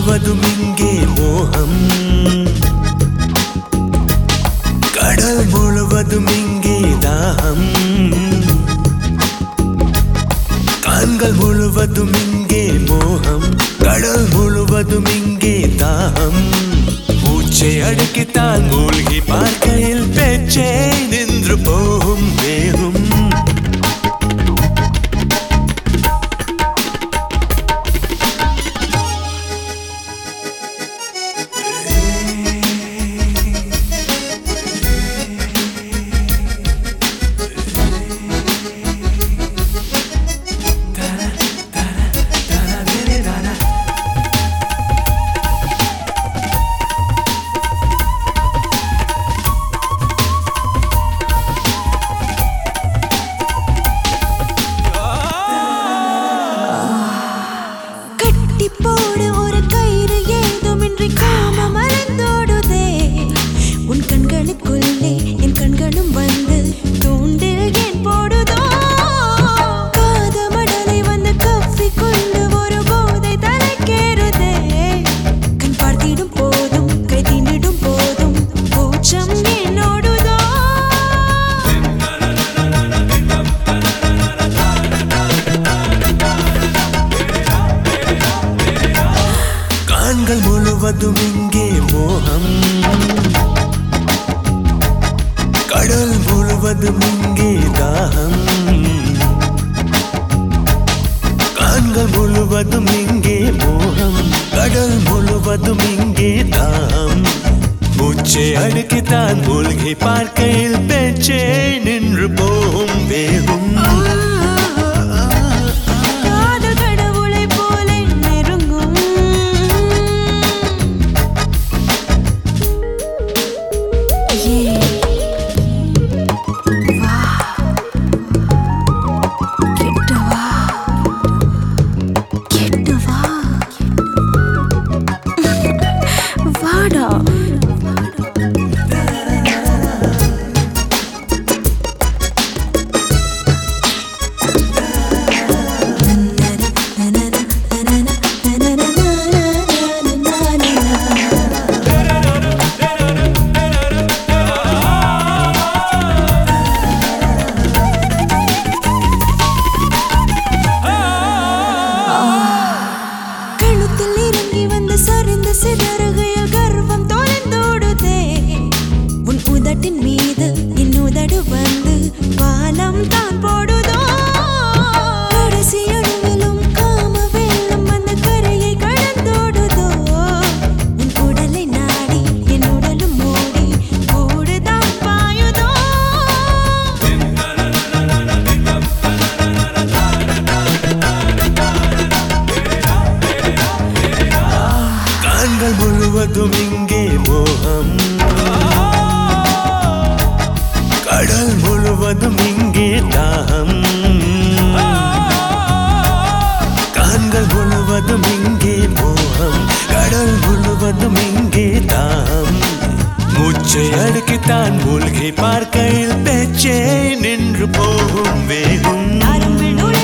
முழுவதும் இங்கே மோகம், கடல் முழுவதும் இங்கே தாகம், கண்கள் முழுவதும் இங்கே மோகம், கடல் முழுவதும் இங்கே தாகம். மூச்சை அடக்கித்தான் மூழ்கி பார்க்கையில் பேச்சே நின்று போகும் வேகும். போடு ஒரு கயிறு ஏதுமின்றி காம மறந்தோடுதே. உன் கண்களுக்குள்ளே என் கண்களும் வந்து தூண்டில் ஏன் போடுதோ. காதமடலை வந்து கவ்வி கொண்டு ஒரு போதை தலைக்கேறுதே. கண் பார்த்திடும் போதும் கை தீண்டிடும் போதும் கூச்சம் என்னோடுதோ. கண்கள் முழுவதும் இங்கே மோகம், கடல் முழுவதும் இங்கே தாகம், கண்கள் முழுவதும் இங்கே மோகம், கடல் முழுவதும் இங்கே தாகம். மூச்சை அடக்கித்தான் மூழ்கி பார்க்கையில் பேச்சே நின்று போகும் வேகும். சரிந்த சிதறுகையில் கர்வம் தொலைந்தோடுதே. உன் உதட்டின் மீது என் உதடு வந்து பாலம் தான் போடுதோ. கடைசி அணுவிலும் காம வெள்ளம் அந்த கரையை கடந்தோடுதோ. உன் உடலை நாடி என் உடலும் மூடி கூடுதான் பாயுதோ. கண்கள் முழுவதும் இங்கே மோகம், கடல் முழுவதும் இங்கே தாகம், கண்கள் முழுவதும் இங்கே மோகம், கடல் முழுவதும் இங்கே தாகம். மூச்சை அடக்கித்தான் மூழ்கி பார்க்கையில் பேச்சே நின்று போகும் வேகும்.